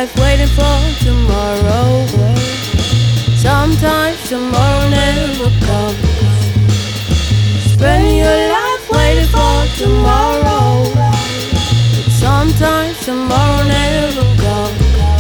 life waiting for tomorrow. Sometimes tomorrow never comes. Spend your life waiting for tomorrow. Sometimes tomorrow never comes.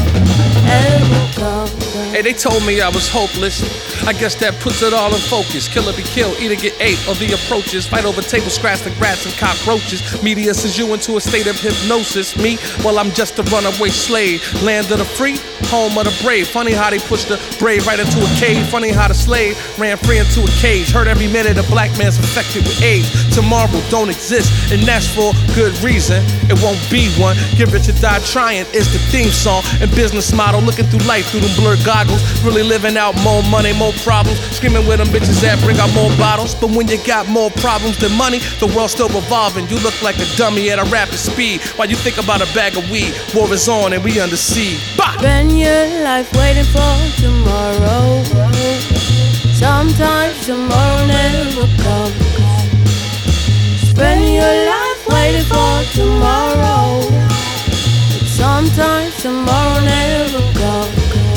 Hey, they told me I was hopeless. I guess that puts it all in focus. Kill or be killed, either get ate or the approaches. Fight over table scraps like rats and cockroaches. Media sends you into a state of hypnosis. Me, well, I'm just a runaway slave. Land of the free, home of the brave. Funny how they pushed the brave right into a cave. Funny how the slave ran free into a cage. Heard every minute a black man's infected with AIDS. Tomorrow don't exist, and that's for good reason. It won't be one. Get rich or die trying is the theme song and business model. Looking through life through them blurred goggles. Really living out more money, more problems. Screaming with them bitches that bring out more bottles. But when you got more problems than money, the world's still revolving. You look like a dummy at a rapid speed while you think about a bag of weed. War is on and we under siege. Bah! Spend your life waiting for tomorrow. Sometimes tomorrow never comes. Spend your life waiting for tomorrow. Sometimes tomorrow never comes.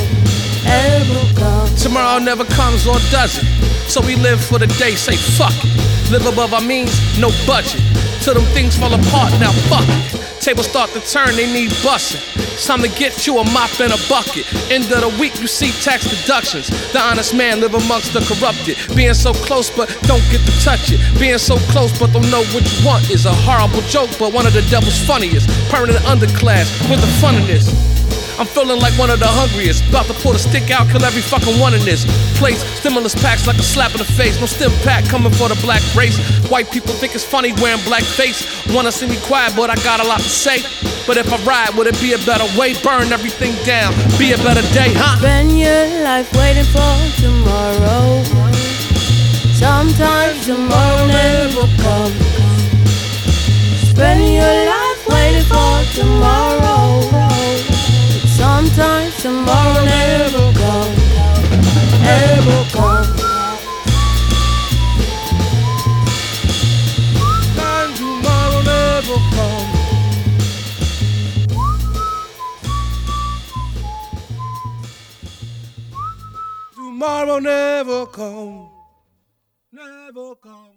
Tomorrow never comes or doesn't. So we live for the day, say fuck it. Live above our means, no budget. Till them things fall apart, now fuck it. Tables start to turn, they need busting. It's time to get you a mop and a bucket. End of the week, you see tax deductions. The honest man live amongst the corrupted. Being so close, but don't get to touch it. Being so close, but don't know what you want is a horrible joke, but one of the devil's funniest. Permanent underclass, with the fun in this. I'm feeling like one of the hungriest. About to pull the stick out, kill every fucking one in this place. Stimulus packs like a slap in the face. No stim pack coming for the black race. White people think it's funny wearing black face. Wanna see me quiet, but I got a lot to say. But if I ride, would it be a better way? Burn everything down, be a better day, huh? Spend your life waiting for tomorrow. Sometimes tomorrow never comes. Spend your life waiting for tomorrow. Sometimes tomorrow never comes. Never comes. Sometimes tomorrow never comes. Tomorrow never comes. Never comes.